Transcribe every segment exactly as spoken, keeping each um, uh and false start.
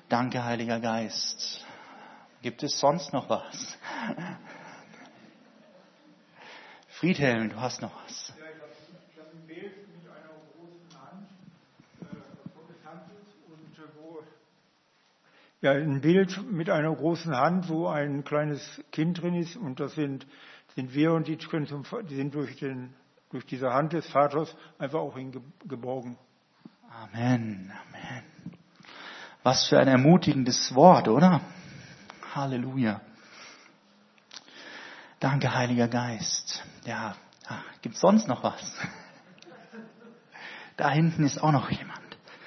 Danke, Heiliger Geist. Gibt es sonst noch was? Friedhelm, du hast noch was. Ja, ich habe ich hab ein Bild mit einer großen Hand äh, vorgetanzt und äh, wo ja ein Bild mit einer großen Hand, wo ein kleines Kind drin ist und das sind sind wir und die können zum, die sind durch den durch diese Hand des Vaters einfach auch hingeborgen. Amen, Amen. Was für ein ermutigendes Wort, oder? Halleluja. Danke, Heiliger Geist. Ja, gibt es sonst noch was? Da hinten ist auch noch jemand.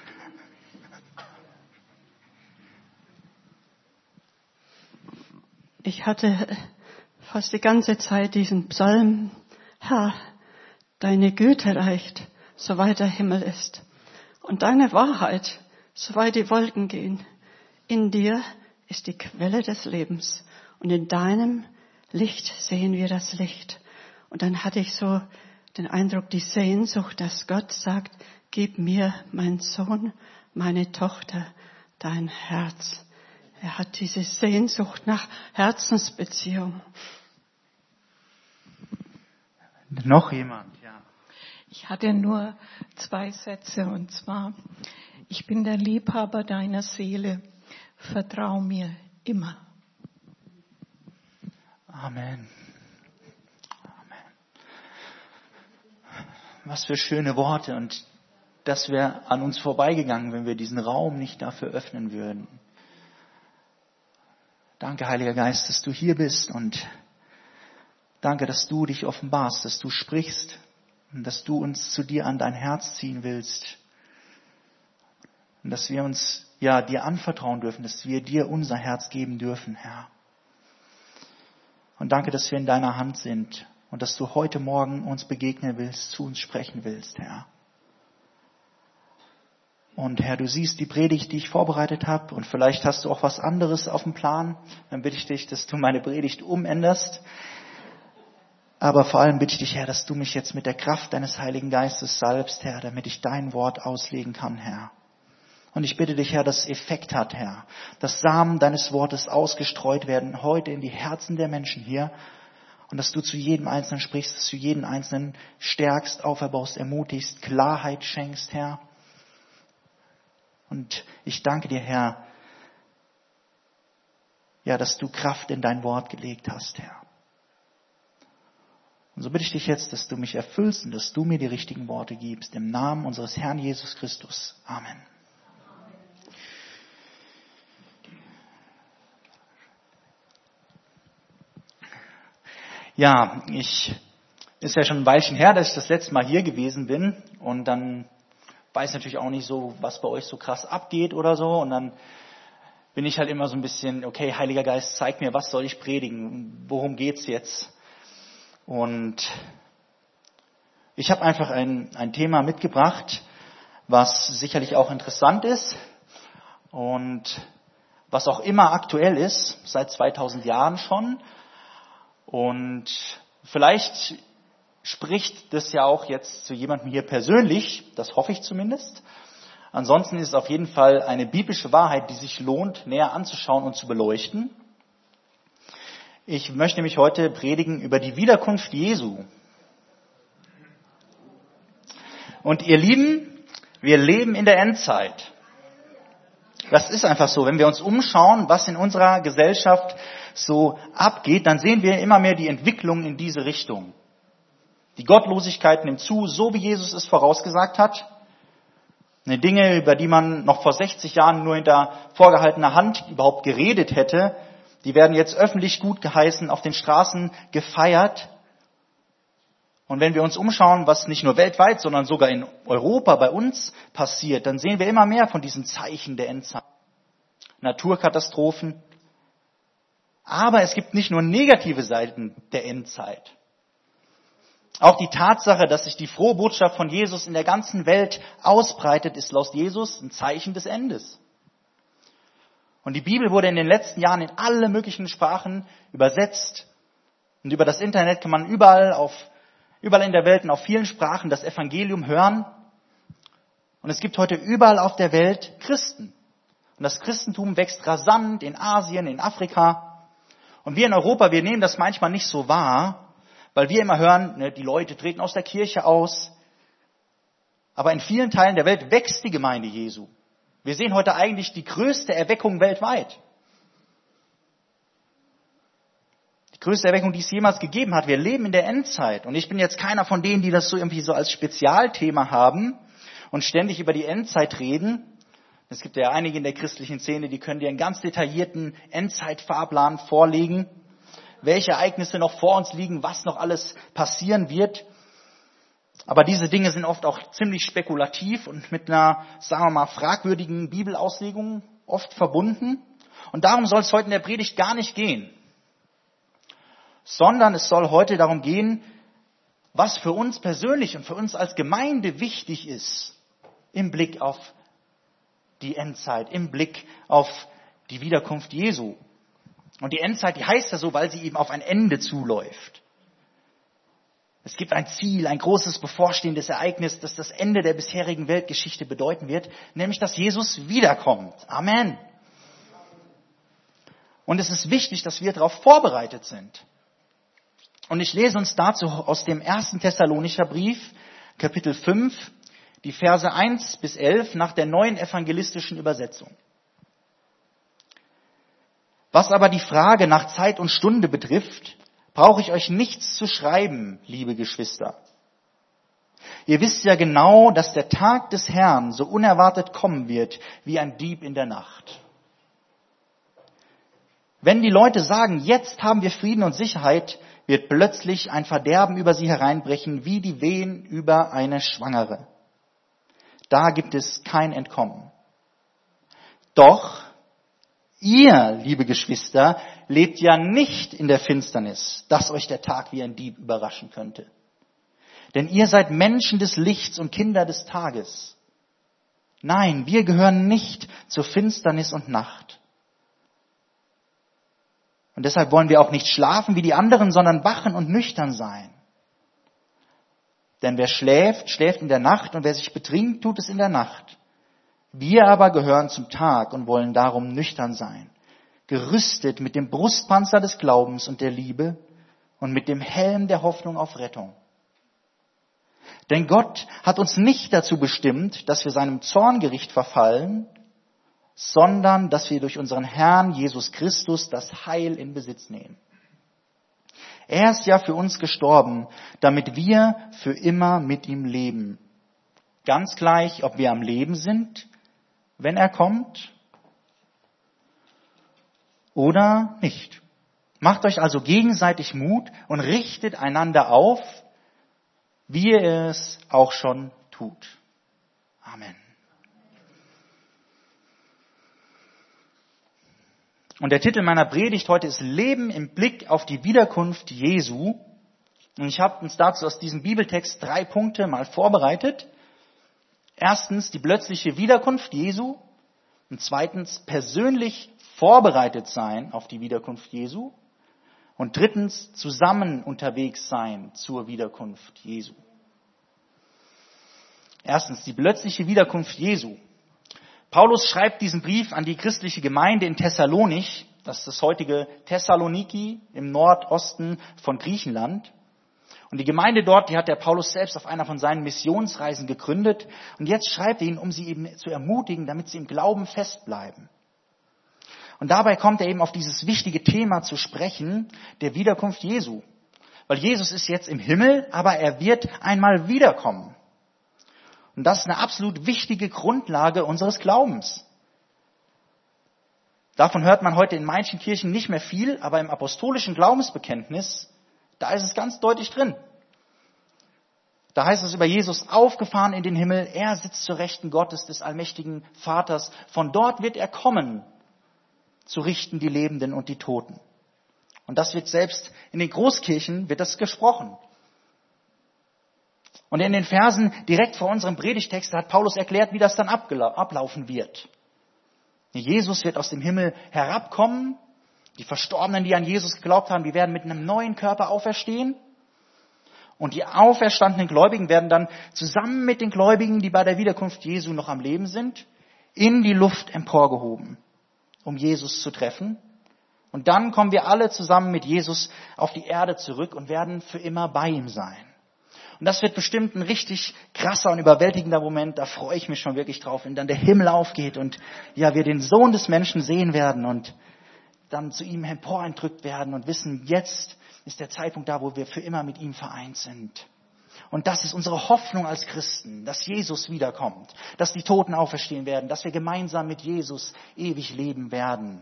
Ich hatte fast die ganze Zeit diesen Psalm: Herr, deine Güte reicht, soweit der Himmel ist, und deine Wahrheit, soweit die Wolken gehen. In dir ist die Quelle des Lebens, und in deinem Licht sehen wir das Licht. Und dann hatte ich so den Eindruck, die Sehnsucht, dass Gott sagt: Gib mir, mein Sohn, meine Tochter, dein Herz. Er hat diese Sehnsucht nach Herzensbeziehung. Noch jemand, ja. Ich hatte nur zwei Sätze, und zwar: Ich bin der Liebhaber deiner Seele. Vertrau mir immer. Amen. Amen. Was für schöne Worte, und das wäre an uns vorbeigegangen, wenn wir diesen Raum nicht dafür öffnen würden. Danke, Heiliger Geist, dass du hier bist, und danke, dass du dich offenbarst, dass du sprichst und dass du uns zu dir an dein Herz ziehen willst. Und dass wir uns ja dir anvertrauen dürfen, dass wir dir unser Herz geben dürfen, Herr. Und danke, dass wir in deiner Hand sind und dass du heute Morgen uns begegnen willst, zu uns sprechen willst, Herr. Und Herr, du siehst die Predigt, die ich vorbereitet habe, und vielleicht hast du auch was anderes auf dem Plan. Dann bitte ich dich, dass du meine Predigt umänderst. Aber vor allem bitte ich dich, Herr, dass du mich jetzt mit der Kraft deines Heiligen Geistes salbst, Herr, damit ich dein Wort auslegen kann, Herr. Und ich bitte dich, Herr, dass es Effekt hat, Herr, dass Samen deines Wortes ausgestreut werden, heute in die Herzen der Menschen hier, und dass du zu jedem Einzelnen sprichst, dass du jeden Einzelnen stärkst, auferbaust, ermutigst, Klarheit schenkst, Herr. Und ich danke dir, Herr, ja, dass du Kraft in dein Wort gelegt hast, Herr. Und so bitte ich dich jetzt, dass du mich erfüllst und dass du mir die richtigen Worte gibst, im Namen unseres Herrn Jesus Christus. Amen. Ja, ich, ist ja schon ein Weilchen her, dass ich das letzte Mal hier gewesen bin, und dann weiß natürlich auch nicht so, was bei euch so krass abgeht oder so, und dann bin ich halt immer so ein bisschen, okay, Heiliger Geist, zeig mir, was soll ich predigen, worum geht's jetzt? Und ich habe einfach ein, ein Thema mitgebracht, was sicherlich auch interessant ist und was auch immer aktuell ist, seit zweitausend Jahren schon. Und vielleicht spricht das ja auch jetzt zu jemandem hier persönlich, das hoffe ich zumindest. Ansonsten ist es auf jeden Fall eine biblische Wahrheit, die sich lohnt, näher anzuschauen und zu beleuchten. Ich möchte nämlich heute predigen über die Wiederkunft Jesu. Und ihr Lieben, wir leben in der Endzeit. Das ist einfach so. Wenn wir uns umschauen, was in unserer Gesellschaft so abgeht, dann sehen wir immer mehr die Entwicklung in diese Richtung. Die Gottlosigkeit nimmt zu, so wie Jesus es vorausgesagt hat. Eine Dinge, über die man noch vor sechzig Jahren nur hinter vorgehaltener Hand überhaupt geredet hätte, die werden jetzt öffentlich gut geheißen, auf den Straßen gefeiert. Und wenn wir uns umschauen, was nicht nur weltweit, sondern sogar in Europa bei uns passiert, dann sehen wir immer mehr von diesen Zeichen der Endzeit. Naturkatastrophen. Aber es gibt nicht nur negative Seiten der Endzeit. Auch die Tatsache, dass sich die frohe Botschaft von Jesus in der ganzen Welt ausbreitet, ist laut Jesus ein Zeichen des Endes. Und die Bibel wurde in den letzten Jahren in alle möglichen Sprachen übersetzt. Und über das Internet kann man überall auf Überall in der Welt und auf vielen Sprachen das Evangelium hören. Und es gibt heute überall auf der Welt Christen. Und Und das Christentum wächst rasant in Asien, in Afrika. Und wir in Europa, wir nehmen das manchmal nicht so wahr, weil wir immer hören, ne, die Leute treten aus der Kirche aus. Aber in vielen Teilen der Welt wächst die Gemeinde Jesu. Wir sehen heute eigentlich die größte Erweckung weltweit. Die größte Erweckung, die es jemals gegeben hat. Wir leben in der Endzeit. Und ich bin jetzt keiner von denen, die das so irgendwie so als Spezialthema haben und ständig über die Endzeit reden. Es gibt ja einige in der christlichen Szene, die können dir einen ganz detaillierten Endzeitfahrplan vorlegen, welche Ereignisse noch vor uns liegen, was noch alles passieren wird. Aber diese Dinge sind oft auch ziemlich spekulativ und mit einer, sagen wir mal, fragwürdigen Bibelauslegung oft verbunden. Und darum soll es heute in der Predigt gar nicht gehen. Sondern es soll heute darum gehen, was für uns persönlich und für uns als Gemeinde wichtig ist im Blick auf die Endzeit, im Blick auf die Wiederkunft Jesu. Und die Endzeit, die heißt ja so, weil sie eben auf ein Ende zuläuft. Es gibt ein Ziel, ein großes bevorstehendes Ereignis, das das Ende der bisherigen Weltgeschichte bedeuten wird, nämlich, dass Jesus wiederkommt. Amen. Und es ist wichtig, dass wir darauf vorbereitet sind. Und ich lese uns dazu aus dem ersten Thessalonicher Brief, Kapitel fünf, die Verse eins bis elf nach der neuen evangelistischen Übersetzung. Was aber die Frage nach Zeit und Stunde betrifft, brauche ich euch nichts zu schreiben, liebe Geschwister. Ihr wisst ja genau, dass der Tag des Herrn so unerwartet kommen wird, wie ein Dieb in der Nacht. Wenn die Leute sagen, jetzt haben wir Frieden und Sicherheit, wird plötzlich ein Verderben über sie hereinbrechen, wie die Wehen über eine Schwangere. Da gibt es kein Entkommen. Doch ihr, liebe Geschwister, lebt ja nicht in der Finsternis, dass euch der Tag wie ein Dieb überraschen könnte. Denn ihr seid Menschen des Lichts und Kinder des Tages. Nein, wir gehören nicht zur Finsternis und Nacht. Und deshalb wollen wir auch nicht schlafen wie die anderen, sondern wachen und nüchtern sein. Denn wer schläft, schläft in der Nacht, und wer sich betrinkt, tut es in der Nacht. Wir aber gehören zum Tag und wollen darum nüchtern sein, gerüstet mit dem Brustpanzer des Glaubens und der Liebe und mit dem Helm der Hoffnung auf Rettung. Denn Gott hat uns nicht dazu bestimmt, dass wir seinem Zorngericht verfallen, sondern dass wir durch unseren Herrn Jesus Christus das Heil in Besitz nehmen. Er ist ja für uns gestorben, damit wir für immer mit ihm leben. Ganz gleich, ob wir am Leben sind, wenn er kommt, oder nicht. Macht euch also gegenseitig Mut und richtet einander auf, wie ihr es auch schon tut. Amen. Und der Titel meiner Predigt heute ist Leben im Blick auf die Wiederkunft Jesu. Und ich habe uns dazu aus diesem Bibeltext drei Punkte mal vorbereitet. Erstens die plötzliche Wiederkunft Jesu. Und zweitens persönlich vorbereitet sein auf die Wiederkunft Jesu. Und drittens zusammen unterwegs sein zur Wiederkunft Jesu. Erstens die plötzliche Wiederkunft Jesu. Paulus schreibt diesen Brief an die christliche Gemeinde in Thessalonich, das ist das heutige Thessaloniki im Nordosten von Griechenland. Und die Gemeinde dort, die hat der Paulus selbst auf einer von seinen Missionsreisen gegründet. Und jetzt schreibt er ihnen, um sie eben zu ermutigen, damit sie im Glauben festbleiben. Und dabei kommt er eben auf dieses wichtige Thema zu sprechen, der Wiederkunft Jesu. Weil Jesus ist jetzt im Himmel, aber er wird einmal wiederkommen. Und das ist eine absolut wichtige Grundlage unseres Glaubens. Davon hört man heute in manchen Kirchen nicht mehr viel, aber im apostolischen Glaubensbekenntnis, da ist es ganz deutlich drin. Da heißt es über Jesus, aufgefahren in den Himmel, er sitzt zur Rechten Gottes, des allmächtigen Vaters. Von dort wird er kommen, zu richten die Lebenden und die Toten. Und das wird selbst in den Großkirchen, wird das gesprochen. Und in den Versen direkt vor unserem Predigtext hat Paulus erklärt, wie das dann ablaufen wird. Jesus wird aus dem Himmel herabkommen. Die Verstorbenen, die an Jesus geglaubt haben, die werden mit einem neuen Körper auferstehen. Und die auferstandenen Gläubigen werden dann zusammen mit den Gläubigen, die bei der Wiederkunft Jesu noch am Leben sind, in die Luft emporgehoben, um Jesus zu treffen. Und dann kommen wir alle zusammen mit Jesus auf die Erde zurück und werden für immer bei ihm sein. Und das wird bestimmt ein richtig krasser und überwältigender Moment. Da freue ich mich schon wirklich drauf, wenn dann der Himmel aufgeht und ja, wir den Sohn des Menschen sehen werden und dann zu ihm emporentrückt werden und wissen, jetzt ist der Zeitpunkt da, wo wir für immer mit ihm vereint sind. Und das ist unsere Hoffnung als Christen, dass Jesus wiederkommt, dass die Toten auferstehen werden, dass wir gemeinsam mit Jesus ewig leben werden.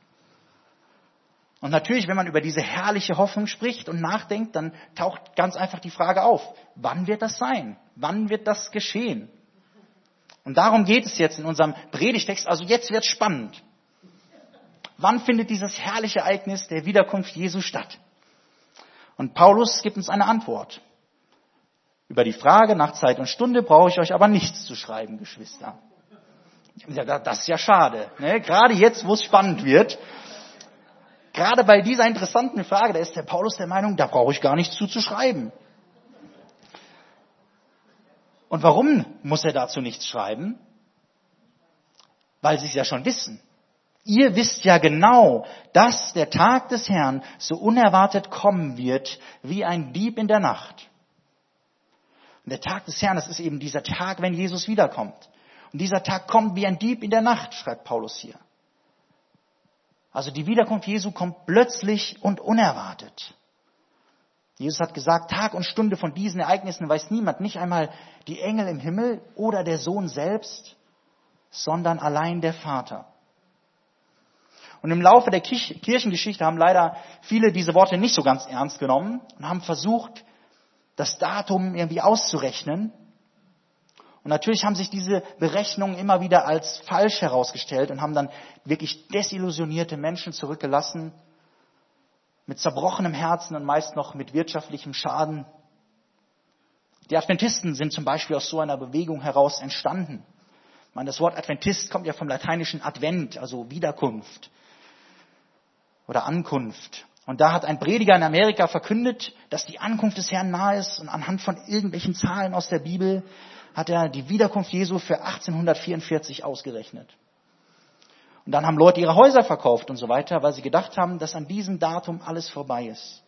Und natürlich, wenn man über diese herrliche Hoffnung spricht und nachdenkt, dann taucht ganz einfach die Frage auf, wann wird das sein? Wann wird das geschehen? Und darum geht es jetzt in unserem Predigtext, also jetzt wird es spannend. Wann findet dieses herrliche Ereignis der Wiederkunft Jesu statt? Und Paulus gibt uns eine Antwort. Über die Frage nach Zeit und Stunde brauche ich euch aber nichts zu schreiben, Geschwister. Ja, das ist ja schade, ne? Gerade jetzt, wo es spannend wird. Gerade bei dieser interessanten Frage, da ist der Paulus der Meinung, da brauche ich gar nichts zu, zu schreiben. Und warum muss er dazu nichts schreiben? Weil sie es ja schon wissen. Ihr wisst ja genau, dass der Tag des Herrn so unerwartet kommen wird, wie ein Dieb in der Nacht. Und der Tag des Herrn, das ist eben dieser Tag, wenn Jesus wiederkommt. Und dieser Tag kommt wie ein Dieb in der Nacht, schreibt Paulus hier. Also die Wiederkunft Jesu kommt plötzlich und unerwartet. Jesus hat gesagt, Tag und Stunde von diesen Ereignissen weiß niemand, nicht einmal die Engel im Himmel oder der Sohn selbst, sondern allein der Vater. Und im Laufe der Kirchengeschichte haben leider viele diese Worte nicht so ganz ernst genommen und haben versucht, das Datum irgendwie auszurechnen. Und natürlich haben sich diese Berechnungen immer wieder als falsch herausgestellt und haben dann wirklich desillusionierte Menschen zurückgelassen, mit zerbrochenem Herzen und meist noch mit wirtschaftlichem Schaden. Die Adventisten sind zum Beispiel aus so einer Bewegung heraus entstanden. Ich meine, das Wort Adventist kommt ja vom lateinischen Advent, also Wiederkunft oder Ankunft. Und da hat ein Prediger in Amerika verkündet, dass die Ankunft des Herrn nahe ist. Und anhand von irgendwelchen Zahlen aus der Bibel hat er die Wiederkunft Jesu für achtzehnhundertvierundvierzig ausgerechnet. Und dann haben Leute ihre Häuser verkauft und so weiter, weil sie gedacht haben, dass an diesem Datum alles vorbei ist.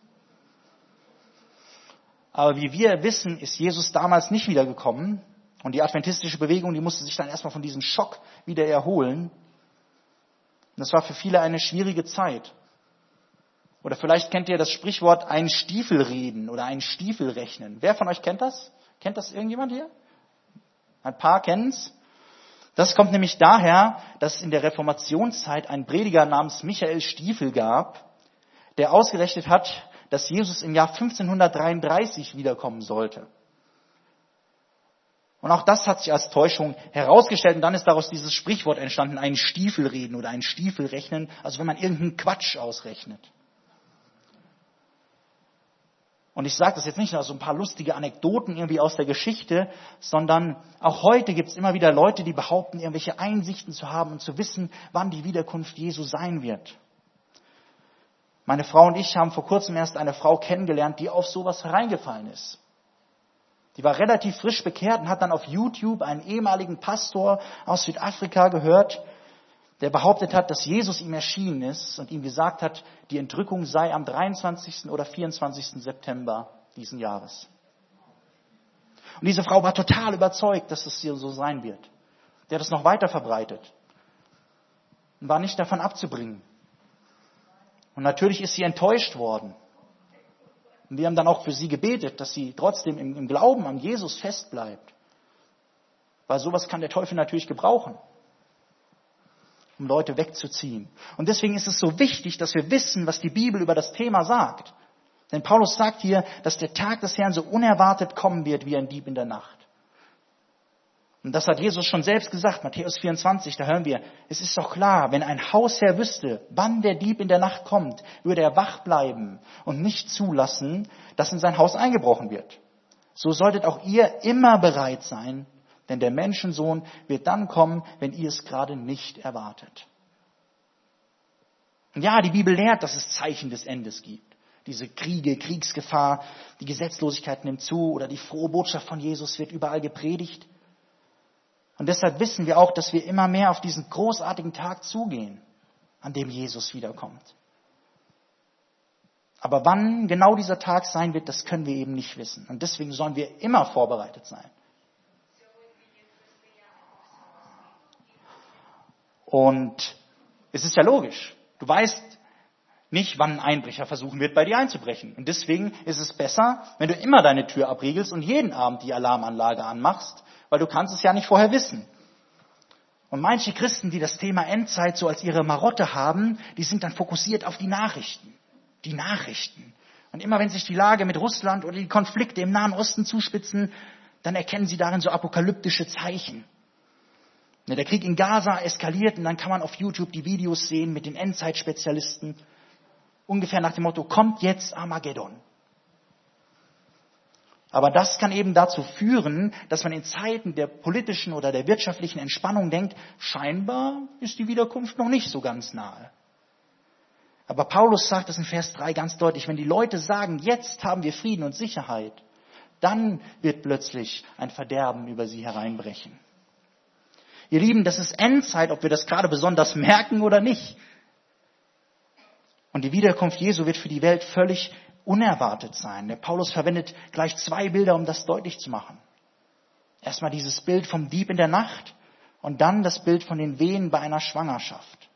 Aber wie wir wissen, ist Jesus damals nicht wiedergekommen. Und die adventistische Bewegung, die musste sich dann erstmal von diesem Schock wieder erholen. Und das war für viele eine schwierige Zeit. Oder vielleicht kennt ihr das Sprichwort ein Stiefel reden oder ein Stiefel rechnen. Wer von euch kennt das? Kennt das irgendjemand hier? Ein paar kennen's. Das kommt nämlich daher, dass es in der Reformationszeit einen Prediger namens Michael Stiefel gab, der ausgerechnet hat, dass Jesus im Jahr fünfzehnhundertdreiunddreißig wiederkommen sollte. Und auch das hat sich als Täuschung herausgestellt und dann ist daraus dieses Sprichwort entstanden, ein Stiefel reden oder ein Stiefel rechnen, also wenn man irgendeinen Quatsch ausrechnet. Und ich sage das jetzt nicht nur so ein paar lustige Anekdoten irgendwie aus der Geschichte, sondern auch heute gibt es immer wieder Leute, die behaupten, irgendwelche Einsichten zu haben und zu wissen, wann die Wiederkunft Jesu sein wird. Meine Frau und ich haben vor kurzem erst eine Frau kennengelernt, die auf sowas hereingefallen ist. Die war relativ frisch bekehrt und hat dann auf YouTube einen ehemaligen Pastor aus Südafrika gehört, der behauptet hat, dass Jesus ihm erschienen ist und ihm gesagt hat, die Entrückung sei am dreiundzwanzigsten oder vierundzwanzigsten September diesen Jahres. Und diese Frau war total überzeugt, dass es hier so sein wird. Der hat es noch weiter verbreitet und war nicht davon abzubringen. Und natürlich ist sie enttäuscht worden. Und wir haben dann auch für sie gebetet, dass sie trotzdem im, im Glauben an Jesus festbleibt. Weil sowas kann der Teufel natürlich gebrauchen, um Leute wegzuziehen. Und deswegen ist es so wichtig, dass wir wissen, was die Bibel über das Thema sagt. Denn Paulus sagt hier, dass der Tag des Herrn so unerwartet kommen wird wie ein Dieb in der Nacht. Und das hat Jesus schon selbst gesagt, Matthäus vierundzwanzig, da hören wir, es ist doch klar, wenn ein Hausherr wüsste, wann der Dieb in der Nacht kommt, würde er wach bleiben und nicht zulassen, dass in sein Haus eingebrochen wird. So solltet auch ihr immer bereit sein, denn der Menschensohn wird dann kommen, wenn ihr es gerade nicht erwartet. Und ja, die Bibel lehrt, dass es Zeichen des Endes gibt. Diese Kriege, Kriegsgefahr, die Gesetzlosigkeit nimmt zu oder die frohe Botschaft von Jesus wird überall gepredigt. Und deshalb wissen wir auch, dass wir immer mehr auf diesen großartigen Tag zugehen, an dem Jesus wiederkommt. Aber wann genau dieser Tag sein wird, das können wir eben nicht wissen. Und deswegen sollen wir immer vorbereitet sein. Und es ist ja logisch. Du weißt nicht, wann ein Einbrecher versuchen wird, bei dir einzubrechen. Und deswegen ist es besser, wenn du immer deine Tür abriegelst und jeden Abend die Alarmanlage anmachst, weil du kannst es ja nicht vorher wissen. Und manche Christen, die das Thema Endzeit so als ihre Marotte haben, die sind dann fokussiert auf die Nachrichten. Die Nachrichten. Und immer wenn sich die Lage mit Russland oder die Konflikte im Nahen Osten zuspitzen, dann erkennen sie darin so apokalyptische Zeichen. Der Krieg in Gaza eskaliert und dann kann man auf YouTube die Videos sehen mit den Endzeitspezialisten. Ungefähr nach dem Motto, kommt jetzt Armageddon. Aber das kann eben dazu führen, dass man in Zeiten der politischen oder der wirtschaftlichen Entspannung denkt, scheinbar ist die Wiederkunft noch nicht so ganz nahe. Aber Paulus sagt das in Vers drei ganz deutlich, wenn die Leute sagen, jetzt haben wir Frieden und Sicherheit, dann wird plötzlich ein Verderben über sie hereinbrechen. Ihr Lieben, das ist Endzeit, ob wir das gerade besonders merken oder nicht. Und die Wiederkunft Jesu wird für die Welt völlig unerwartet sein. Der Paulus verwendet gleich zwei Bilder, um das deutlich zu machen. Erstmal dieses Bild vom Dieb in der Nacht und dann das Bild von den Wehen bei einer Schwangerschaft.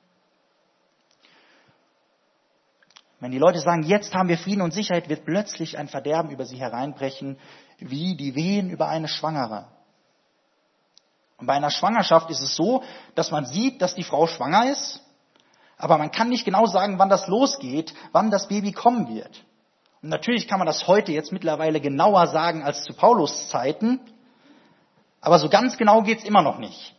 Wenn die Leute sagen, jetzt haben wir Frieden und Sicherheit, wird plötzlich ein Verderben über sie hereinbrechen, wie die Wehen über eine Schwangere. Und bei einer Schwangerschaft ist es so, dass man sieht, dass die Frau schwanger ist, aber man kann nicht genau sagen, wann das losgeht, wann das Baby kommen wird. Und natürlich kann man das heute jetzt mittlerweile genauer sagen als zu Paulus Zeiten, aber so ganz genau geht's immer noch nicht.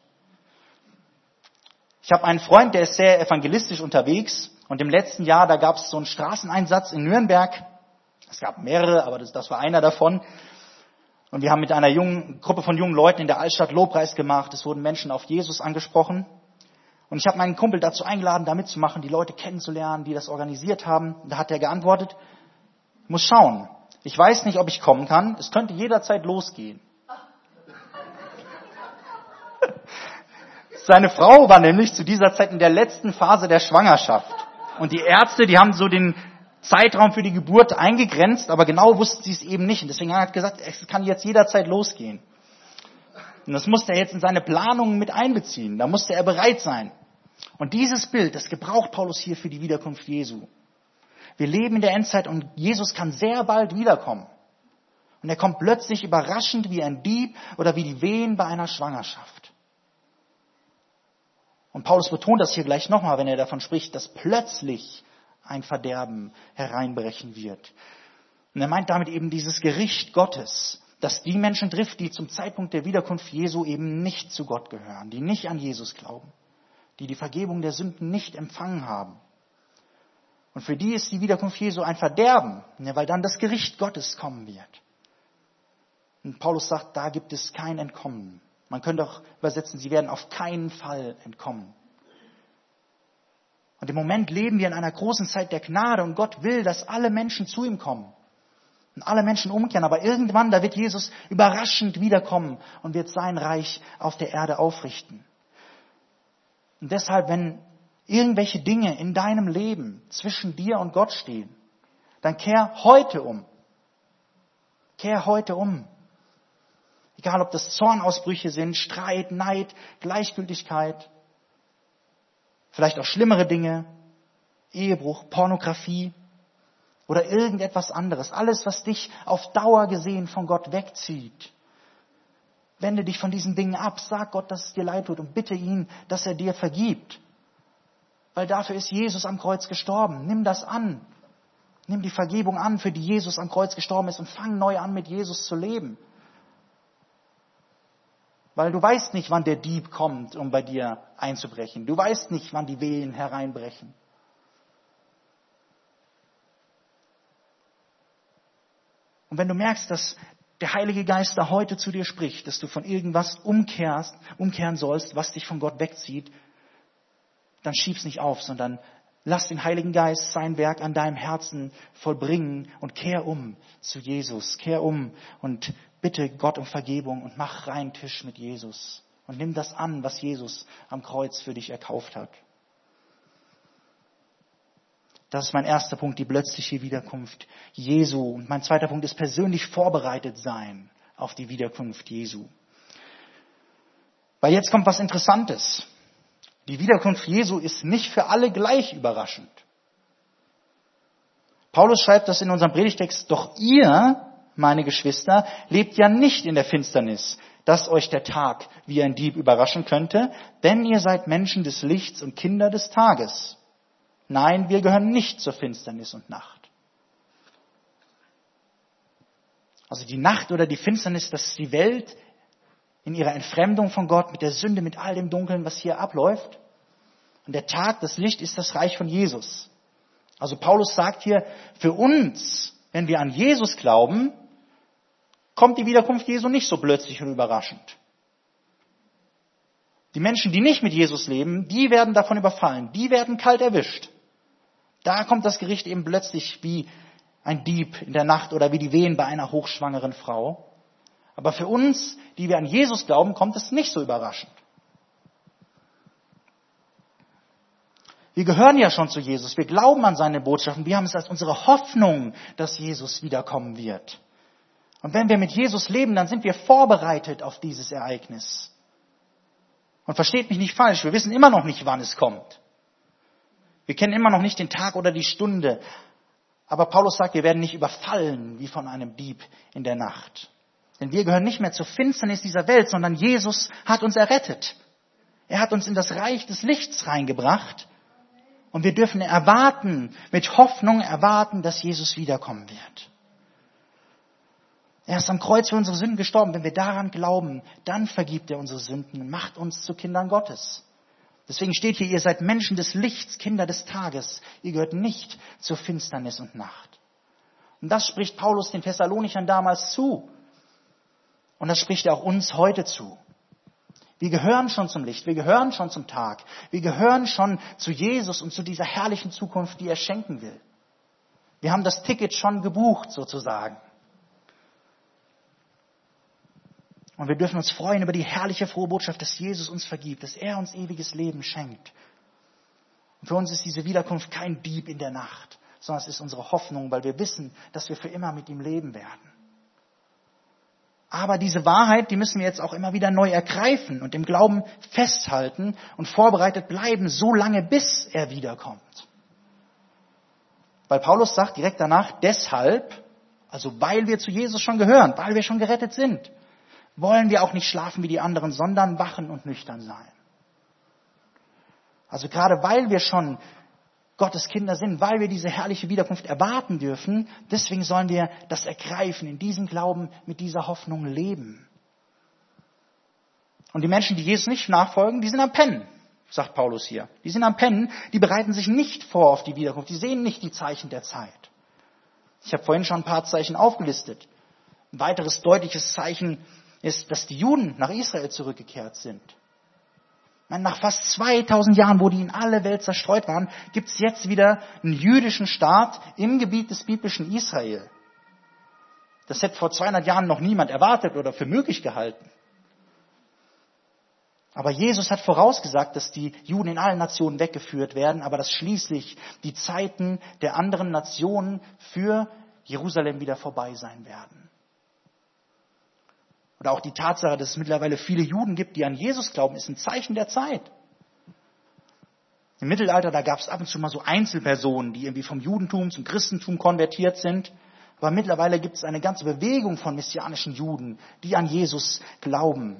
Ich habe einen Freund, der ist sehr evangelistisch unterwegs und im letzten Jahr, da gab es so einen Straßeneinsatz in Nürnberg. Es gab mehrere, aber das, das war einer davon. Und wir haben mit einer jungen Gruppe von jungen Leuten in der Altstadt Lobpreis gemacht. Es wurden Menschen auf Jesus angesprochen. Und ich habe meinen Kumpel dazu eingeladen, da mitzumachen, die Leute kennenzulernen, die das organisiert haben. Und da hat er geantwortet, ich muss schauen. Ich weiß nicht, ob ich kommen kann. Es könnte jederzeit losgehen. Seine Frau war nämlich zu dieser Zeit in der letzten Phase der Schwangerschaft. Und die Ärzte, die haben so den Zeitraum für die Geburt eingegrenzt, aber genau wussten sie es eben nicht. Und deswegen hat er gesagt, es kann jetzt jederzeit losgehen. Und das musste er jetzt in seine Planungen mit einbeziehen. Da musste er bereit sein. Und dieses Bild, das gebraucht Paulus hier für die Wiederkunft Jesu. Wir leben in der Endzeit und Jesus kann sehr bald wiederkommen. Und er kommt plötzlich überraschend wie ein Dieb oder wie die Wehen bei einer Schwangerschaft. Und Paulus betont das hier gleich nochmal, wenn er davon spricht, dass plötzlich ein Verderben hereinbrechen wird. Und er meint damit eben dieses Gericht Gottes, das die Menschen trifft, die zum Zeitpunkt der Wiederkunft Jesu eben nicht zu Gott gehören, die nicht an Jesus glauben, die die Vergebung der Sünden nicht empfangen haben. Und für die ist die Wiederkunft Jesu ein Verderben, weil dann das Gericht Gottes kommen wird. Und Paulus sagt, da gibt es kein Entkommen. Man könnte auch übersetzen, sie werden auf keinen Fall entkommen. Und im Moment leben wir in einer großen Zeit der Gnade und Gott will, dass alle Menschen zu ihm kommen. Und alle Menschen umkehren. Aber irgendwann, da wird Jesus überraschend wiederkommen und wird sein Reich auf der Erde aufrichten. Und deshalb, wenn irgendwelche Dinge in deinem Leben zwischen dir und Gott stehen, dann kehr heute um. Kehr heute um. Egal, ob das Zornausbrüche sind, Streit, Neid, Gleichgültigkeit, vielleicht auch schlimmere Dinge, Ehebruch, Pornografie oder irgendetwas anderes. Alles, was dich auf Dauer gesehen von Gott wegzieht. Wende dich von diesen Dingen ab. Sag Gott, dass es dir leid tut und bitte ihn, dass er dir vergibt. Weil dafür ist Jesus am Kreuz gestorben. Nimm das an. Nimm die Vergebung an, für die Jesus am Kreuz gestorben ist und fang neu an, mit Jesus zu leben. Weil du weißt nicht, wann der Dieb kommt, um bei dir einzubrechen. Du weißt nicht, wann die Wehen hereinbrechen. Und wenn du merkst, dass der Heilige Geist da heute zu dir spricht, dass du von irgendwas umkehrst, umkehren sollst, was dich von Gott wegzieht, dann schieb's nicht auf, sondern lass den Heiligen Geist sein Werk an deinem Herzen vollbringen und kehr um zu Jesus. Kehr um und bitte Gott um Vergebung und mach reinen Tisch mit Jesus. und nimm das an, was Jesus am Kreuz für dich erkauft hat. Das ist mein erster Punkt, die plötzliche Wiederkunft Jesu. Und mein zweiter Punkt ist persönlich vorbereitet sein auf die Wiederkunft Jesu. Weil jetzt kommt was Interessantes. Die Wiederkunft Jesu ist nicht für alle gleich überraschend. Paulus schreibt das in unserem Predigtext, doch ihr, meine Geschwister, lebt ja nicht in der Finsternis, dass euch der Tag wie ein Dieb überraschen könnte, denn ihr seid Menschen des Lichts und Kinder des Tages. Nein, wir gehören nicht zur Finsternis und Nacht. Also die Nacht oder die Finsternis, das ist die Welt in ihrer Entfremdung von Gott, mit der Sünde, mit all dem Dunkeln, was hier abläuft. Und der Tag, das Licht, ist das Reich von Jesus. Also Paulus sagt hier, für uns, wenn wir an Jesus glauben, kommt die Wiederkunft Jesu nicht so plötzlich und überraschend. Die Menschen, die nicht mit Jesus leben, die werden davon überfallen, die werden kalt erwischt. Da kommt das Gericht eben plötzlich wie ein Dieb in der Nacht oder wie die Wehen bei einer hochschwangeren Frau. Aber für uns, die wir an Jesus glauben, kommt es nicht so überraschend. Wir gehören ja schon zu Jesus, wir glauben an seine Botschaften, wir haben es als unsere Hoffnung, dass Jesus wiederkommen wird. Und wenn wir mit Jesus leben, dann sind wir vorbereitet auf dieses Ereignis. Und versteht mich nicht falsch, wir wissen immer noch nicht, wann es kommt. Wir kennen immer noch nicht den Tag oder die Stunde. Aber Paulus sagt, wir werden nicht überfallen wie von einem Dieb in der Nacht. Denn wir gehören nicht mehr zur Finsternis dieser Welt, sondern Jesus hat uns errettet. Er hat uns in das Reich des Lichts reingebracht. Und wir dürfen erwarten, mit Hoffnung erwarten, dass Jesus wiederkommen wird. Er ist am Kreuz für unsere Sünden gestorben. Wenn wir daran glauben, dann vergibt er unsere Sünden und macht uns zu Kindern Gottes. Deswegen steht hier, ihr seid Menschen des Lichts, Kinder des Tages. Ihr gehört nicht zur Finsternis und Nacht. Und das spricht Paulus den Thessalonichern damals zu. Und das spricht er auch uns heute zu. Wir gehören schon zum Licht, wir gehören schon zum Tag. Wir gehören schon zu Jesus und zu dieser herrlichen Zukunft, die er schenken will. Wir haben das Ticket schon gebucht, sozusagen. Und wir dürfen uns freuen über die herrliche, frohe Botschaft, dass Jesus uns vergibt, dass er uns ewiges Leben schenkt. Und für uns ist diese Wiederkunft kein Dieb in der Nacht, sondern es ist unsere Hoffnung, weil wir wissen, dass wir für immer mit ihm leben werden. Aber diese Wahrheit, die müssen wir jetzt auch immer wieder neu ergreifen und im Glauben festhalten und vorbereitet bleiben, so lange bis er wiederkommt. Weil Paulus sagt direkt danach, deshalb, also weil wir zu Jesus schon gehören, weil wir schon gerettet sind, wollen wir auch nicht schlafen wie die anderen, sondern wachen und nüchtern sein. Also gerade weil wir schon Gottes Kinder sind, weil wir diese herrliche Wiederkunft erwarten dürfen, deswegen sollen wir das ergreifen, in diesem Glauben, mit dieser Hoffnung leben. Und die Menschen, die Jesus nicht nachfolgen, die sind am Pennen, sagt Paulus hier. Die sind am Pennen, die bereiten sich nicht vor auf die Wiederkunft, die sehen nicht die Zeichen der Zeit. Ich habe vorhin schon ein paar Zeichen aufgelistet. Ein weiteres deutliches Zeichen ist, dass die Juden nach Israel zurückgekehrt sind. Nach fast zweitausend Jahren, wo die in alle Welt zerstreut waren, gibt es jetzt wieder einen jüdischen Staat im Gebiet des biblischen Israel. Das hätte vor zweihundert Jahren noch niemand erwartet oder für möglich gehalten. Aber Jesus hat vorausgesagt, dass die Juden in allen Nationen weggeführt werden, aber dass schließlich die Zeiten der anderen Nationen für Jerusalem wieder vorbei sein werden. Oder auch die Tatsache, dass es mittlerweile viele Juden gibt, die an Jesus glauben, ist ein Zeichen der Zeit. Im Mittelalter, da gab es ab und zu mal so Einzelpersonen, die irgendwie vom Judentum zum Christentum konvertiert sind. Aber mittlerweile gibt es eine ganze Bewegung von messianischen Juden, die an Jesus glauben.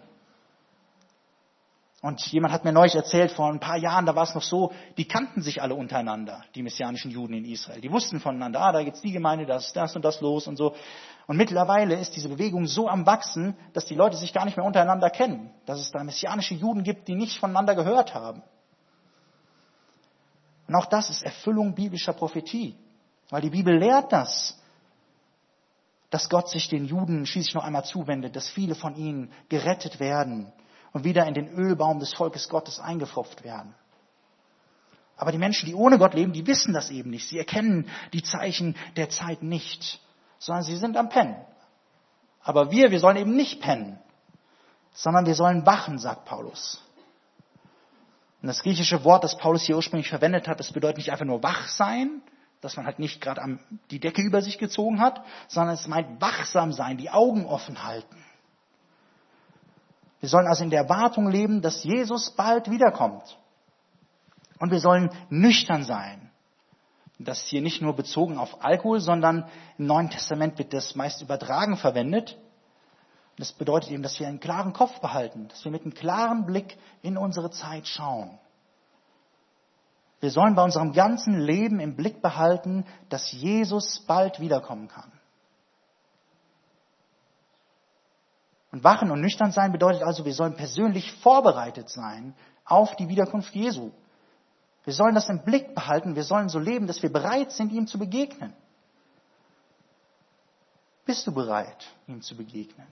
Und jemand hat mir neulich erzählt, vor ein paar Jahren, da war es noch so, die kannten sich alle untereinander, die messianischen Juden in Israel. Die wussten voneinander, ah, da gibt's die Gemeinde, da ist das und das los und so. Und mittlerweile ist diese Bewegung so am Wachsen, dass die Leute sich gar nicht mehr untereinander kennen. Dass es da messianische Juden gibt, die nicht voneinander gehört haben. Und auch das ist Erfüllung biblischer Prophetie. Weil die Bibel lehrt das, dass Gott sich den Juden schließlich noch einmal zuwendet, dass viele von ihnen gerettet werden und wieder in den Ölbaum des Volkes Gottes eingepfropft werden. Aber die Menschen, die ohne Gott leben, die wissen das eben nicht. Sie erkennen die Zeichen der Zeit nicht, sondern sie sind am Pennen. Aber wir, wir sollen eben nicht pennen, sondern wir sollen wachen, sagt Paulus. Und das griechische Wort, das Paulus hier ursprünglich verwendet hat, das bedeutet nicht einfach nur wach sein, dass man halt nicht gerade am, die Decke über sich gezogen hat, sondern es meint wachsam sein, die Augen offen halten. Wir sollen also in der Erwartung leben, dass Jesus bald wiederkommt. Und wir sollen nüchtern sein. Das ist hier nicht nur bezogen auf Alkohol, sondern im Neuen Testament wird das meist übertragen verwendet. Das bedeutet eben, dass wir einen klaren Kopf behalten, dass wir mit einem klaren Blick in unsere Zeit schauen. Wir sollen bei unserem ganzen Leben im Blick behalten, dass Jesus bald wiederkommen kann. Und wachen und nüchtern sein bedeutet also, wir sollen persönlich vorbereitet sein auf die Wiederkunft Jesu. Wir sollen das im Blick behalten, wir sollen so leben, dass wir bereit sind, ihm zu begegnen. Bist du bereit, ihm zu begegnen?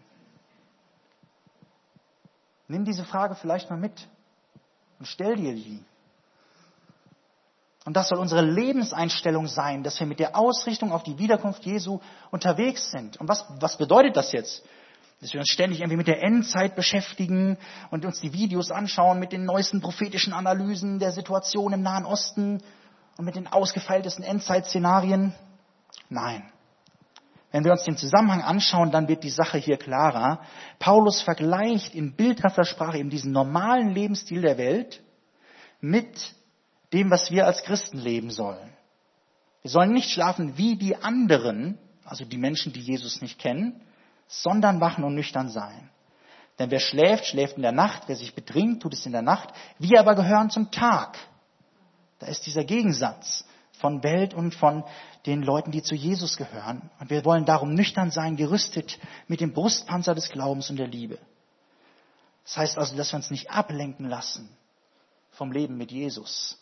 Nimm diese Frage vielleicht mal mit und stell dir die. Und das soll unsere Lebenseinstellung sein, dass wir mit der Ausrichtung auf die Wiederkunft Jesu unterwegs sind. Und was, was bedeutet das jetzt? Dass wir uns ständig irgendwie mit der Endzeit beschäftigen und uns die Videos anschauen mit den neuesten prophetischen Analysen der Situation im Nahen Osten und mit den ausgefeiltesten Endzeitszenarien? Nein. Wenn wir uns den Zusammenhang anschauen, dann wird die Sache hier klarer. Paulus vergleicht in bildhafter Sprache eben diesen normalen Lebensstil der Welt mit dem, was wir als Christen leben sollen. Wir sollen nicht schlafen wie die anderen, also die Menschen, die Jesus nicht kennen, sondern wachen und nüchtern sein. Denn wer schläft, schläft in der Nacht, wer sich betrinkt, tut es in der Nacht. Wir aber gehören zum Tag. Da ist dieser Gegensatz von Welt und von den Leuten, die zu Jesus gehören. Und wir wollen darum nüchtern sein, gerüstet mit dem Brustpanzer des Glaubens und der Liebe. Das heißt also, dass wir uns nicht ablenken lassen vom Leben mit Jesus.